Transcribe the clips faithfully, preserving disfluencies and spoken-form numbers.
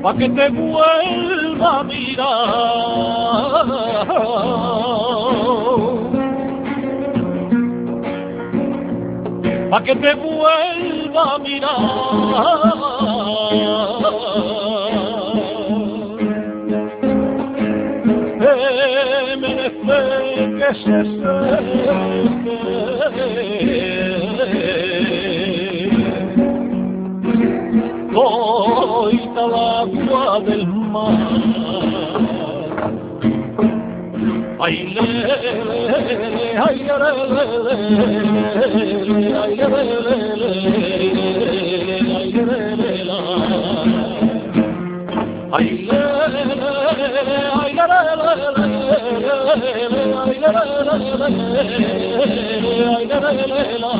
pa' que te vuelva a mirar, pa' que te vuelva a mirar. Eh, menester que se seque toda el agua del mar. Ay, le, le, ay, le, le, le, ay, le, le, le, ay, le, le, la. Ay, le, le, ay, le, le, ay, le, ay, le, la.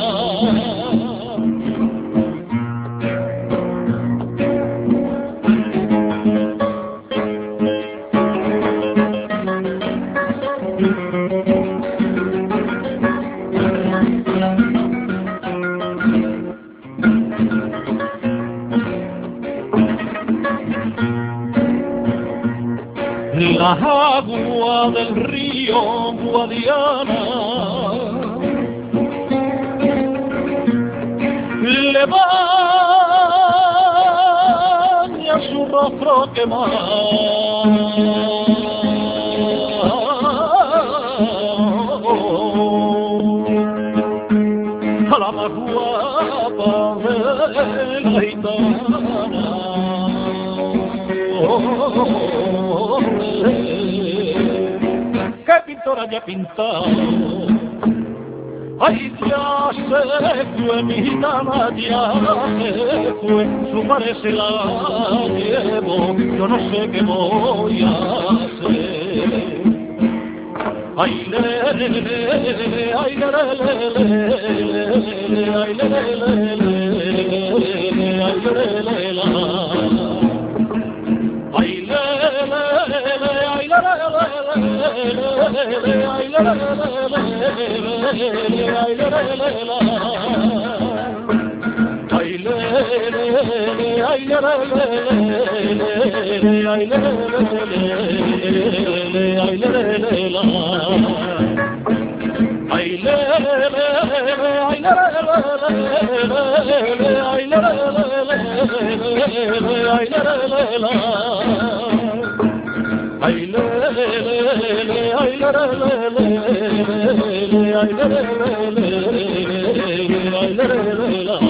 La agua del río Guadiana le baña su rostro quemado, a la más guapa de la gitana. ¿Qué pintora ya ha pintado? Ay, ya se fue mi gitana, ya se fue, su parece la llevo, yo no sé qué voy a hacer. Ay, le, le, le, ay, le, le, le, ay, le, le, le, ay, le, le, la. Ay, le, le, le, ay, le, le, le, ay, le, le, ay, le, la. Ay, le, le, ay, le, le, ay, le, le, ay, le, la. Ay, le, le, ay, le, le, ay, le, ay, le, la. Ay, le, le, ay, le, le, ay, le, ay, le, la.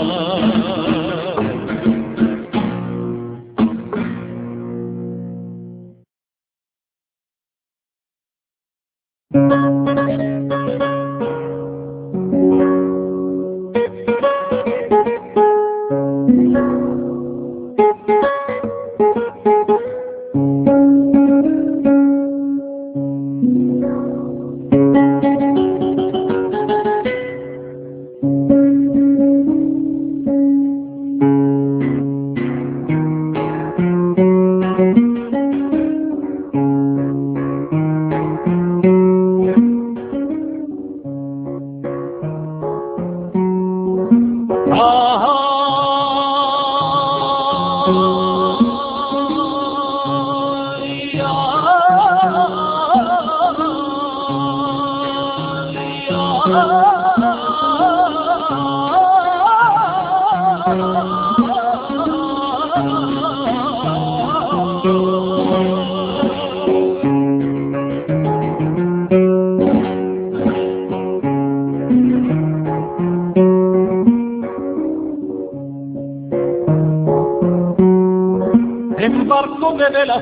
En barco de vela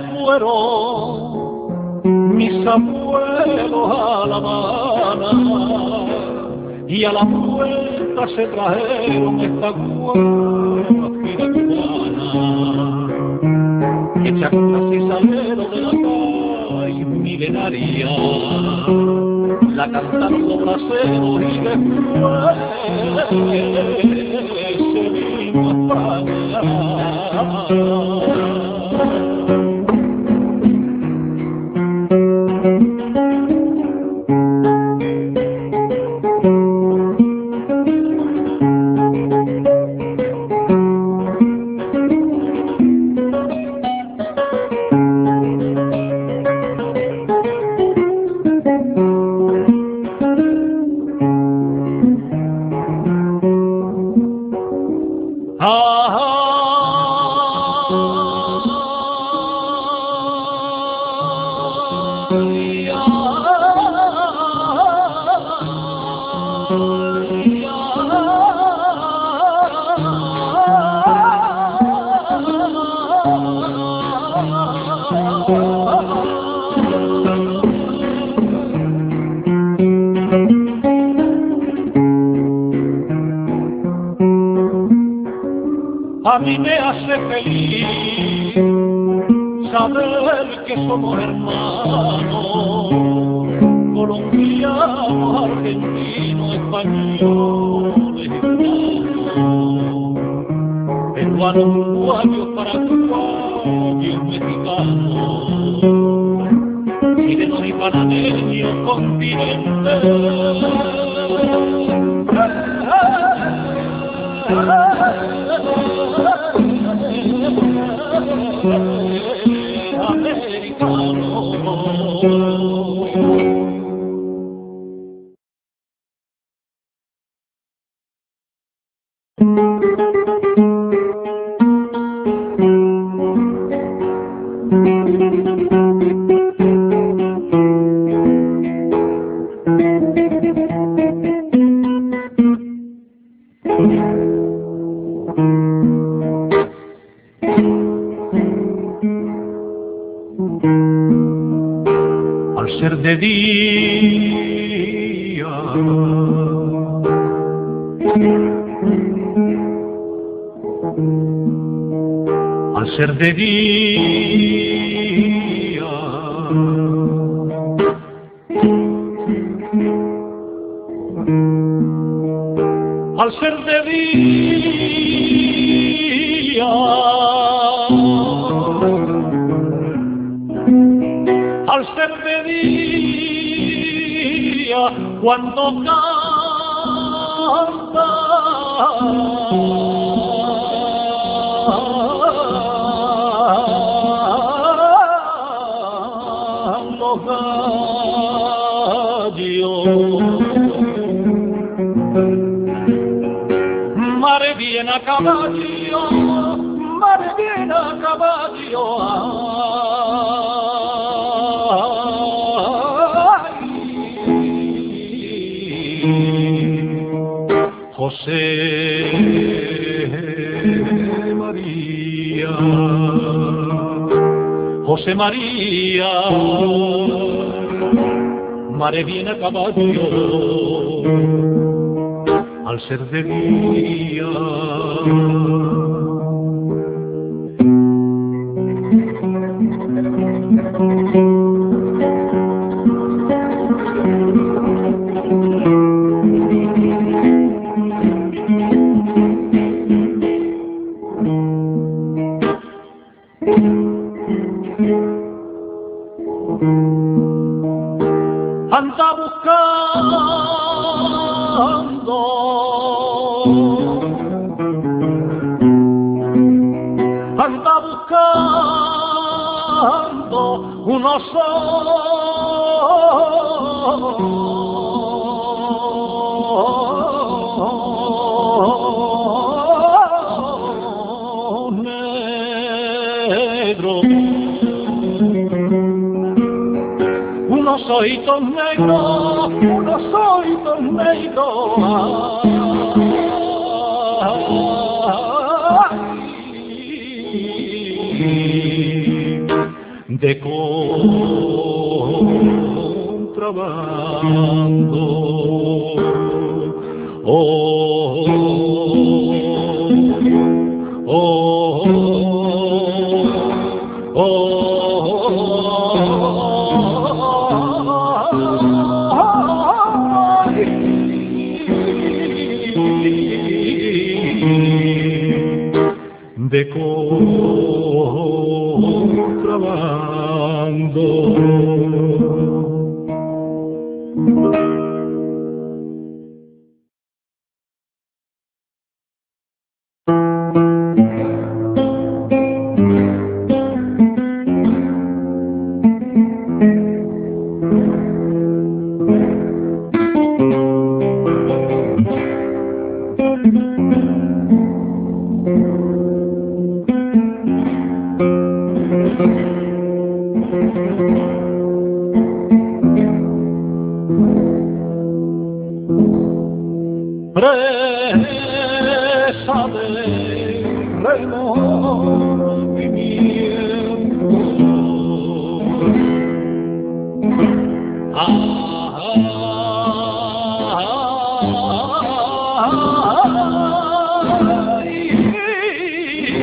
fueron mis abuelos a La Habana y a la vuelta se trajeron esta guapa fina cubana que chacras y salero de la calle milenaria la cantan los braceros y después se vino a España. mí me hace feliz saber que somos hermanos, colombianos, argentinos, españoles, peruanos, uruguayos, paraguayos, mexicanos, chilenos y panameños, continentes. Al ser de día, al ser de día, al ser de día, al ser de día, cuando canta los gallos, mare bien a caballo, mare bien a caballo, José María, José María, mare bien a caballo, al ser de día. Anda buscando, anda buscando unos ojos negros, unos ojitos negros, unos ojitos negros, de contrabando. Oh, oh, oh, de contrabando. Presa del remordimiento, ay,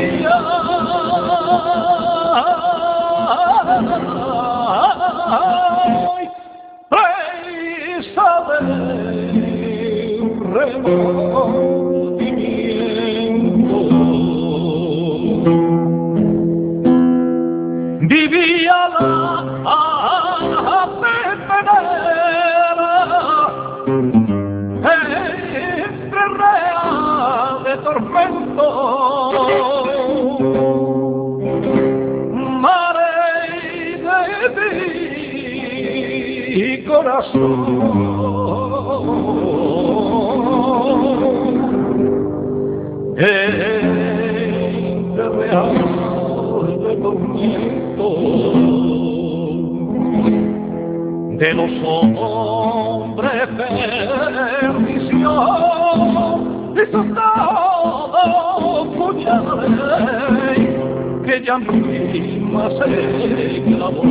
Vivía la, la pepenera entre reas de tormento, mare de mi corazón, entre reas de tormento de los hombres perdición, hizo todo puñales que ya misma se clavó.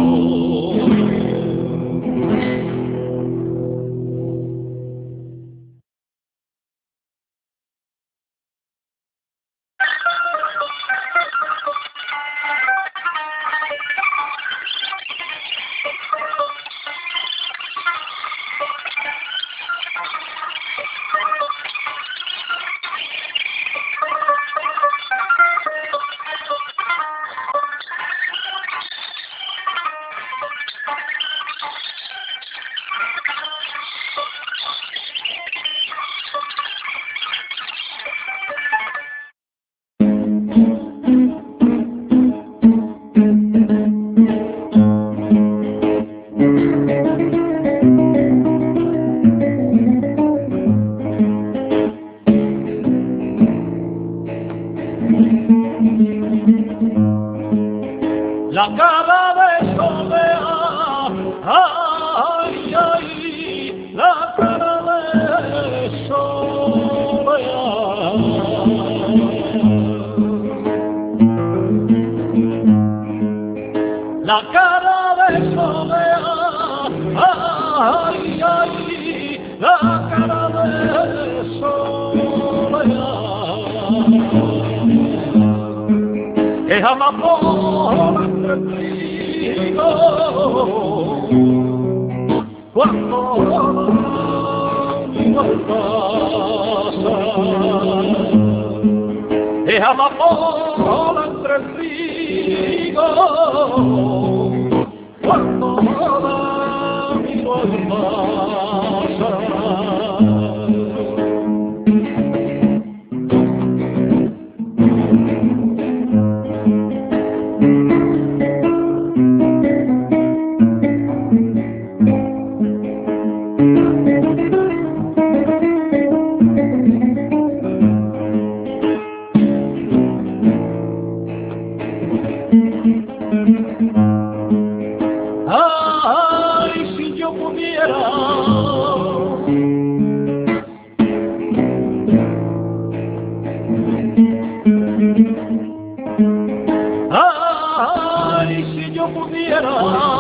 La cara de soledad, ay, ay, la cara de soledad. La cara de soledad, ay, ay, la cara de soledad. Es amapola entre trigo cuando mi pasa. Es amapola entre el trigo cuando mi pasa. Ay, si yo pudiera ay, si yo pudiera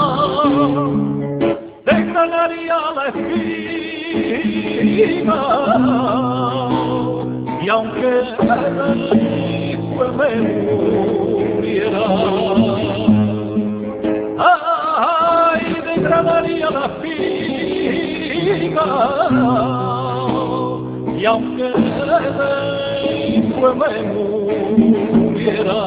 desgranaría la espina y aunque después me muriera, ay, desgranaría la espiga y aunque después me muriera.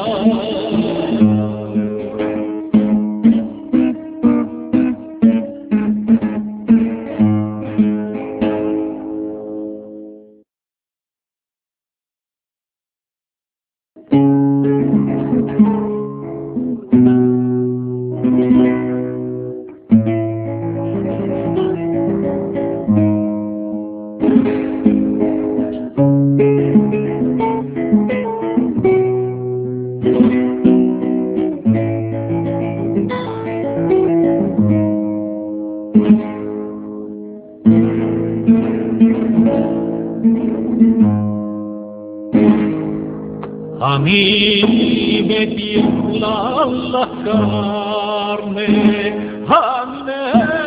A mí me tiemblan las carnes, a mí me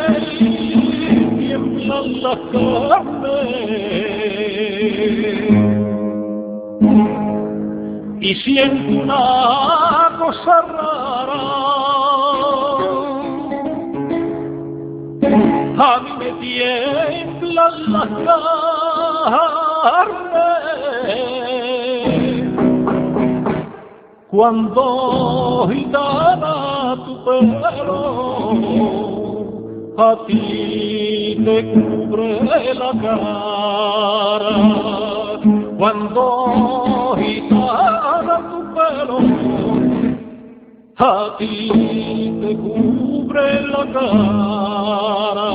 tiemblan las carnes, y siento una cosa rara, a mí me tiemblan las carnes. Cuando gitana tu pelo a ti te cubre la cara, cuando gitana tu pelo a ti te cubre la cara.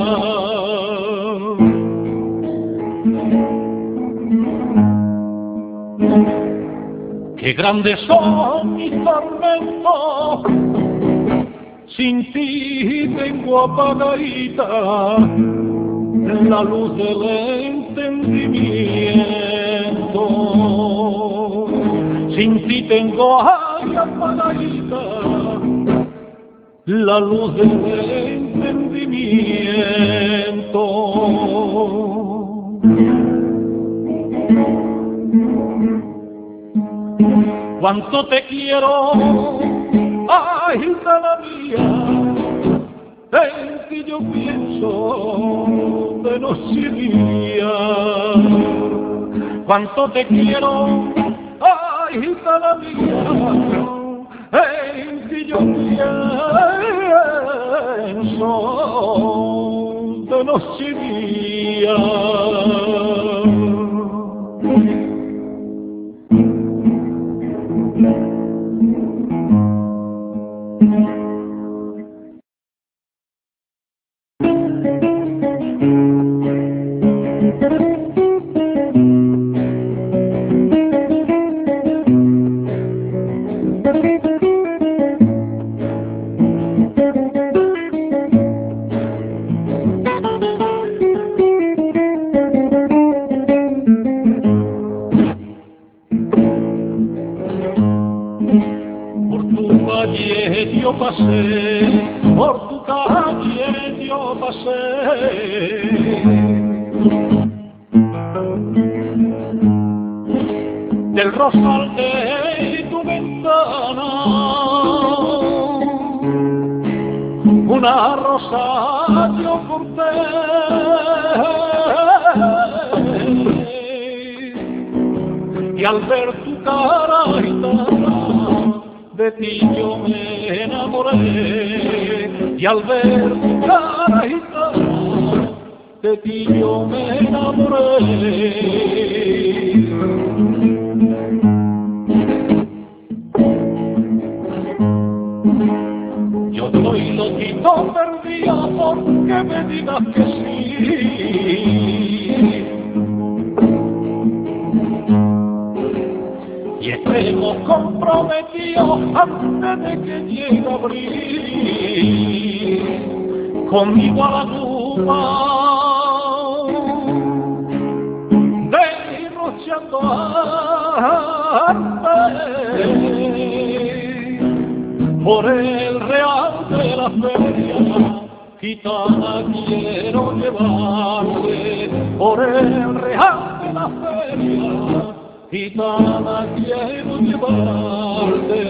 Qué grandes son mis tormentos, sin ti tengo apagadita la luz del entendimiento. Sin ti tengo ay, apagadita la luz del entendimiento. Cuánto te quiero, ay, gitana mía, en que yo pienso de noche y día. Cuánto te quiero, ay, gitana mía, en que yo pienso de noche y día. Yo pasé, por tu calle yo pasé, del rosal de tu ventana, una rosa yo corté, y al ver tu cara gitana, de ti yo me enamoré, y al ver tu cara gitana, de ti yo me enamoré. Yo estoy loquito perdido porque me digas que sí. Y estemos comprometidos antes de que llegue abril, conmigo a la tumba, derrochando arte, por el real de la feria, gitana quiero llevarte, por el real de la feria, gitana quiero llevarte.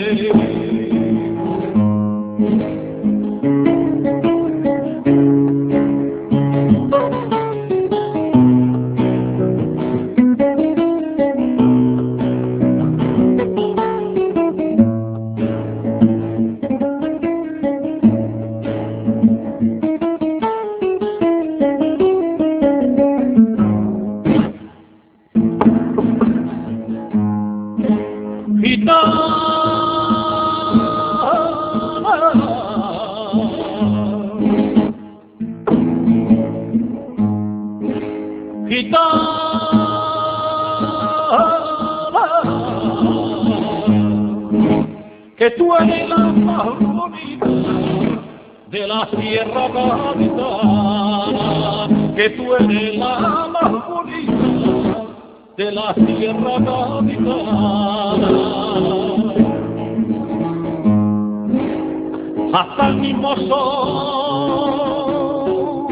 Que tú eres la más bonita de la tierra gaditana, que tú eres la más bonita de la tierra gaditana. Hasta el mismo sol,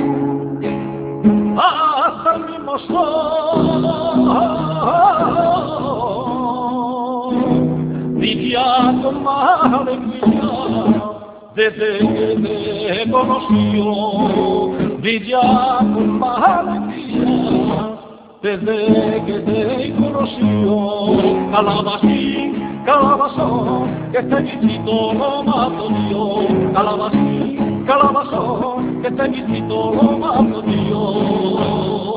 hasta el mismo sol, vivía con más alegría desde que te conoció, vivía con más alegría desde que te conoció. Calabacín, calabazón, que este bichito lo mato yo. Calabacín, calabazón, que este bichito lo mato yo.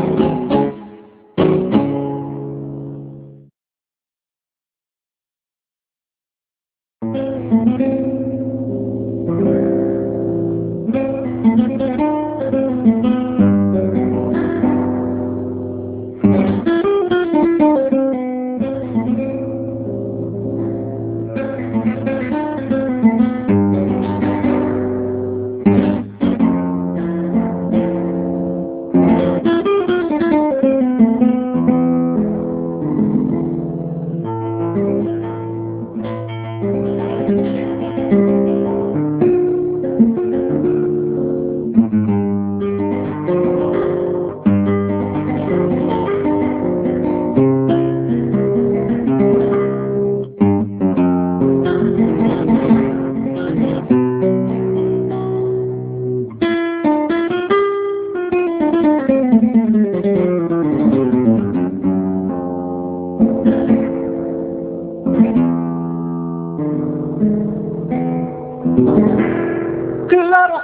Claro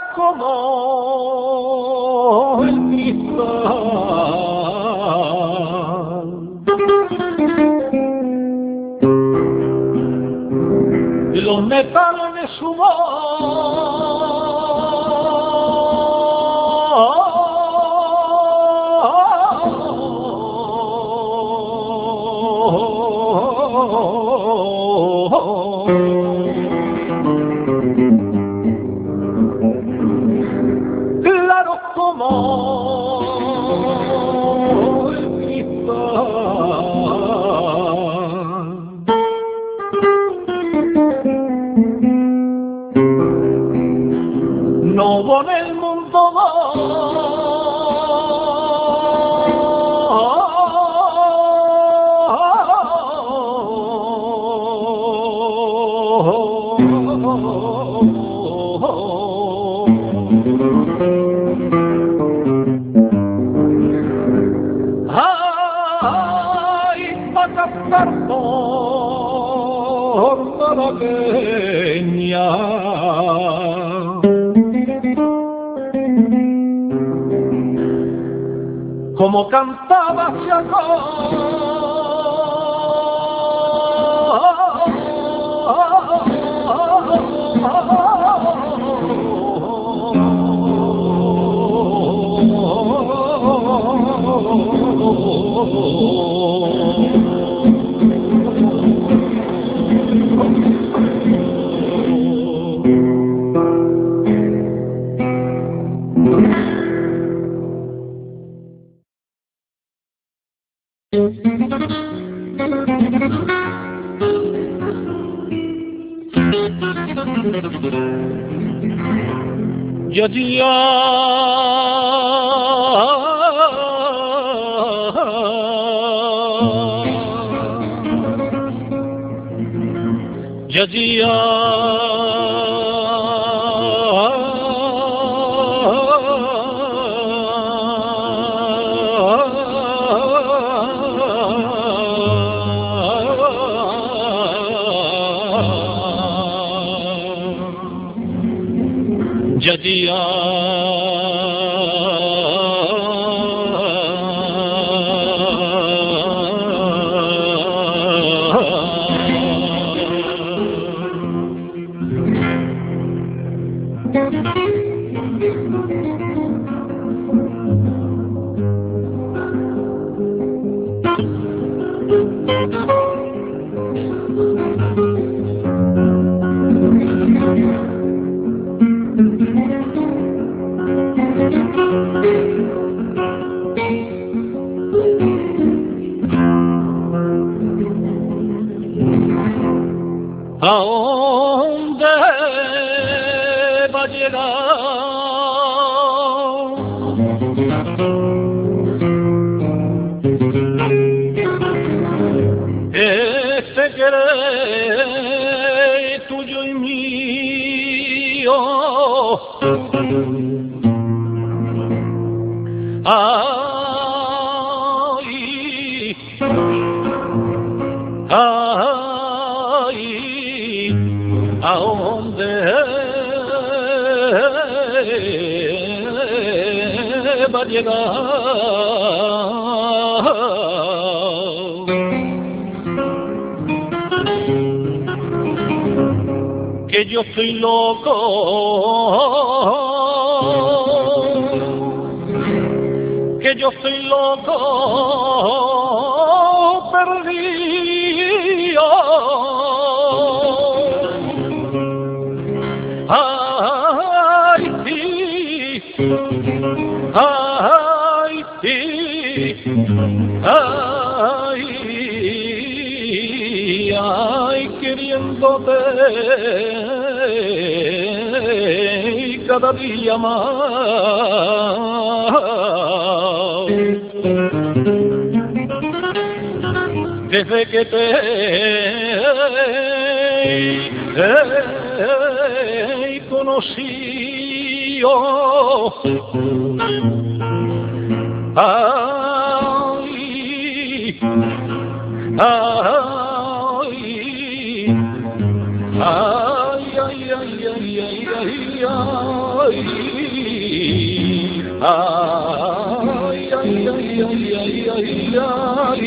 como el cristal, y los metales de su voz. Claro como el cristal, no hubo en el mundo ay, para cantar por malagueña, como cantaba Chaco. Ya ya ya ya ya ya ¿a dónde va a llegar este querer tuyo y mío? ¿A dónde va a llegar. Que yo estoy loco, que yo estoy loco, perdido. Ay, sí, ay, sí, ay, ay, queriéndote cada día más. Desde que te he conocido, ay, ay, ay, ay, ay, ay, ay, ay, ay, ay, ay, ay, ay, ay.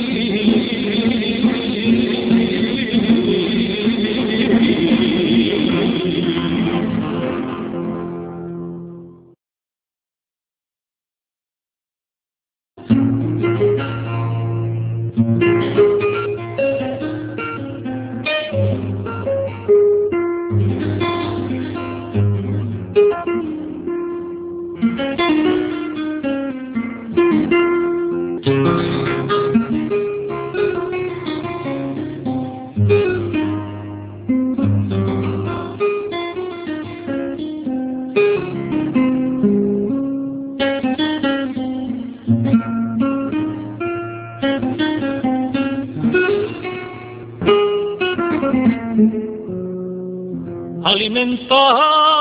Alimentar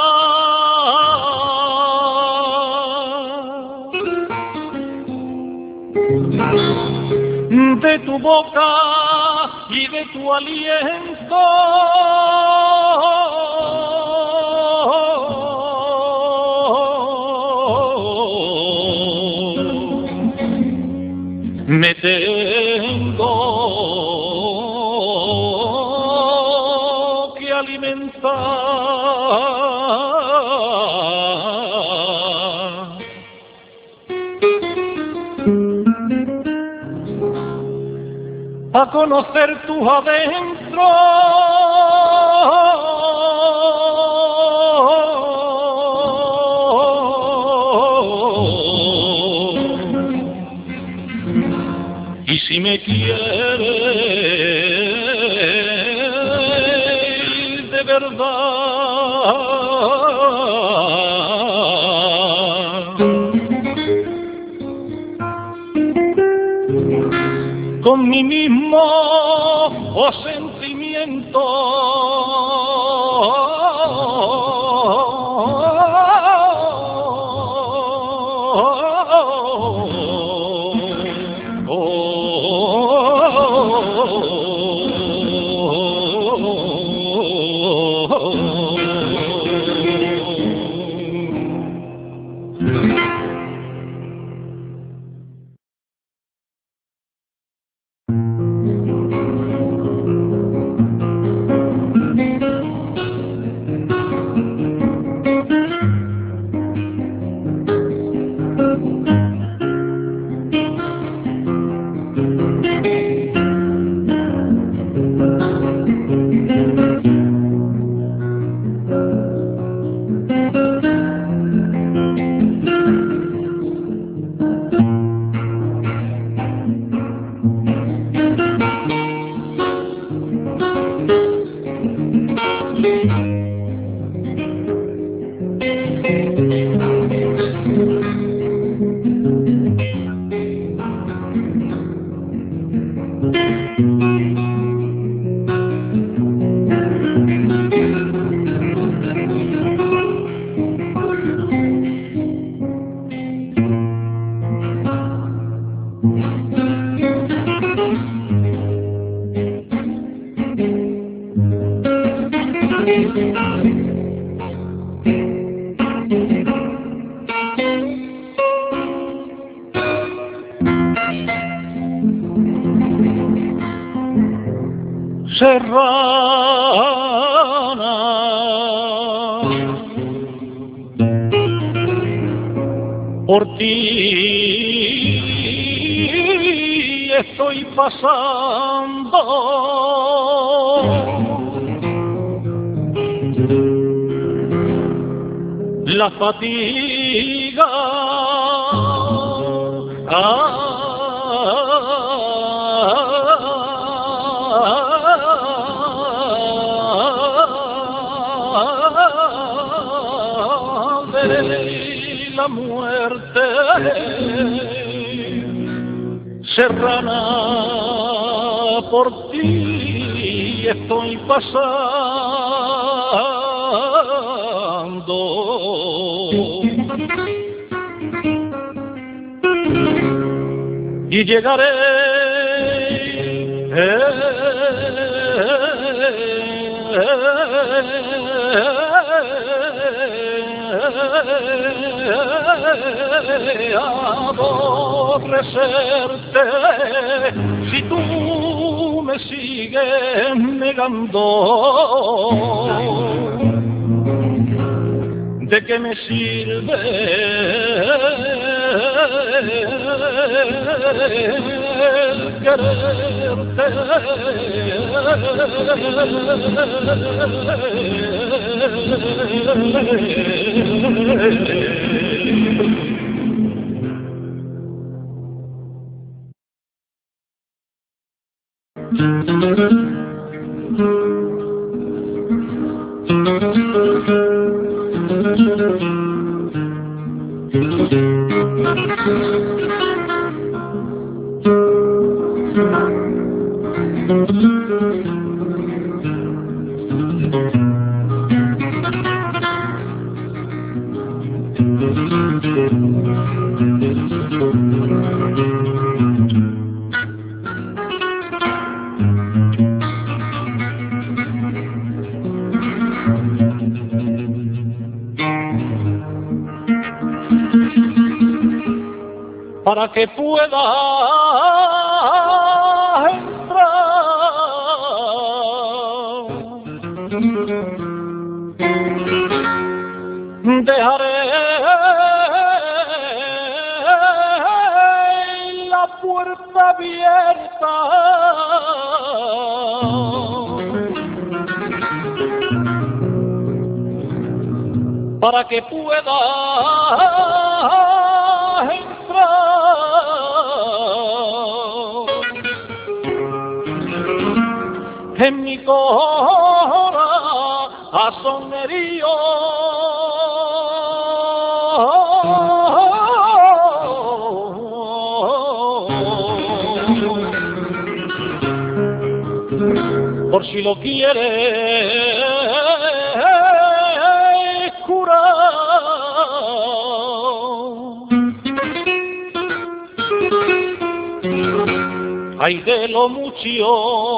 de tu boca y de tu aliento me tengo que alimentar. A conocer tus adentros y si me quieres de verdad, con mi mismo oh, sentimiento Serrana, por ti estoy pasando, la fatiga, ah, la muerte. Serrana, por ti estoy pasando, y llegaré eh, aborrecerte si tú me sigues negando. ¿De qué me sirve el quererte? Para que pueda entrar, dejaré la puerta abierta para que pueda en mi corazón herido. Por si lo quieres curar, ay de lo mucho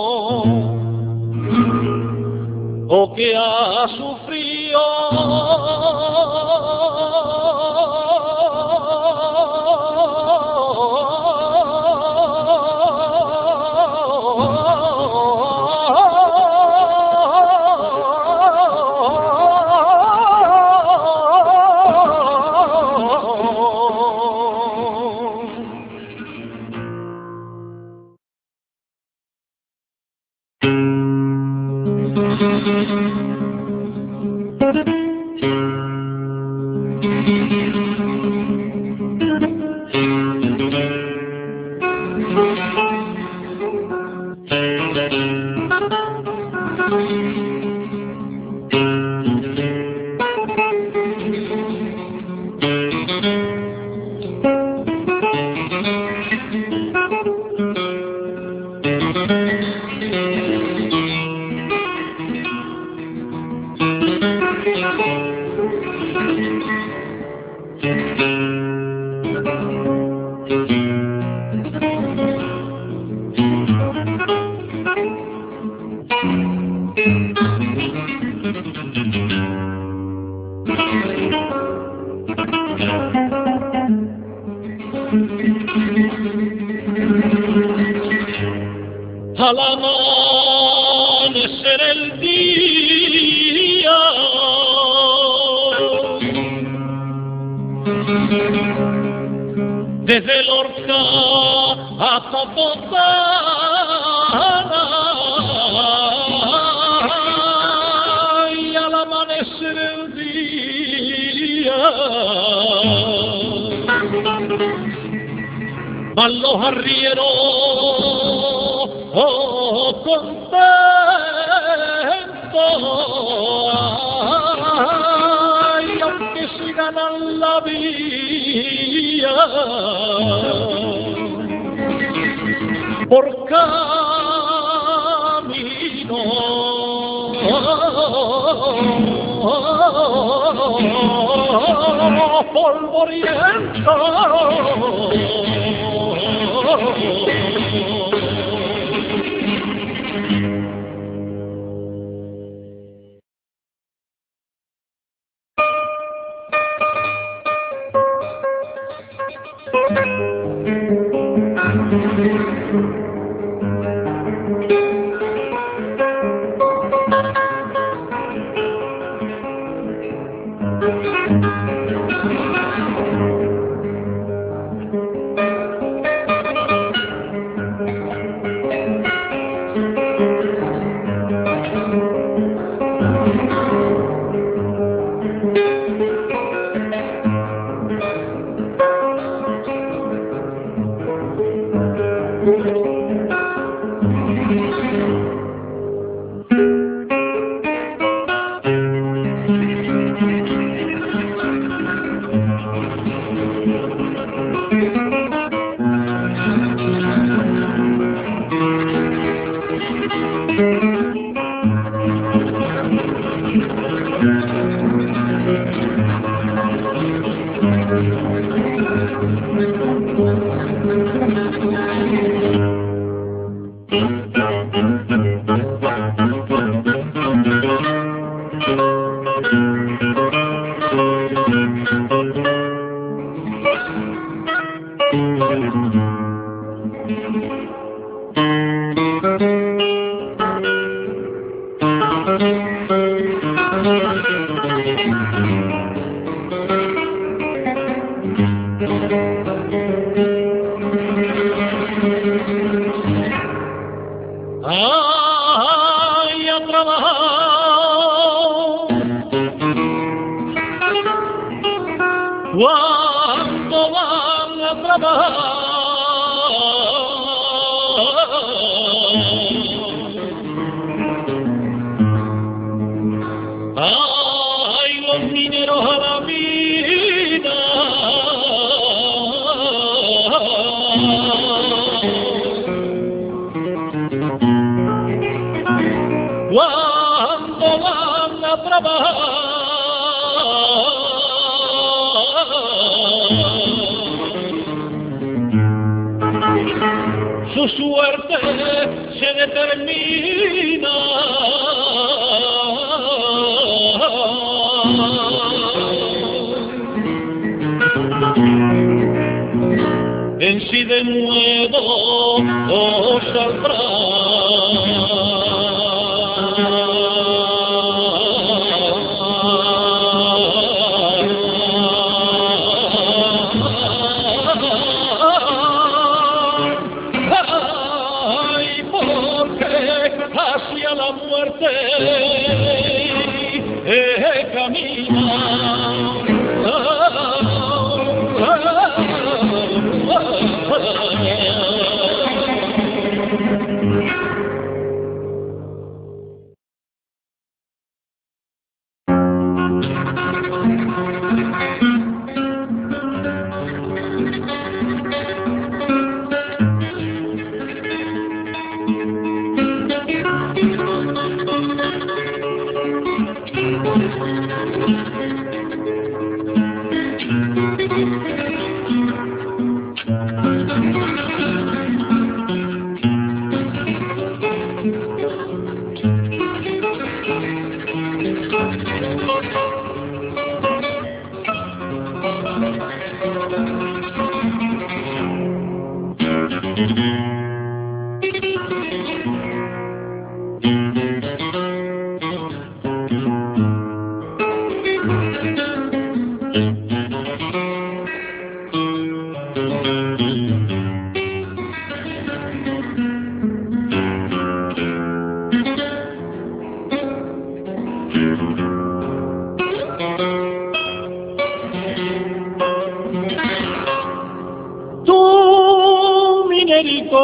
o que ha sufrido, Al amanecer el día, desde Lorca a Popotana, y al amanecer el día van los arrieros oh, contentos, ay, aunque se ganan la vía por camino polvoriento. Ay, a trabajar cuando van a trabajar. Ay, los mineros a la mina, cuando van a trabajar. Su suerte se determina en si de nuevo o saldrá. Hacia la muerte eh, camina.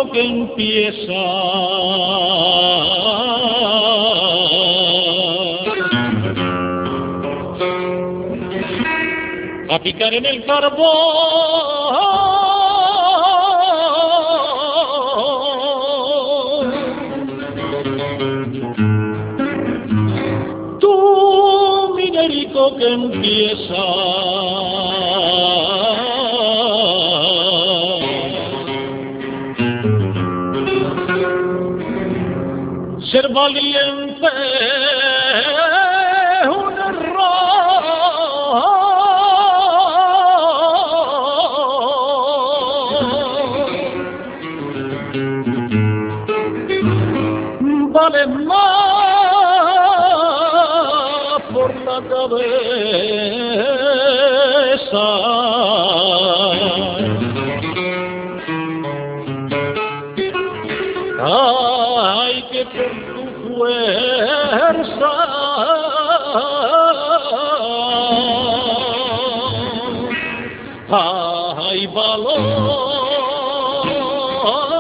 genérico que empieza a picar en el carbón. Tu minerico que empieza ser valiente es un error, vale más por la cabeza. Ay, que por tu fuerza hay valor.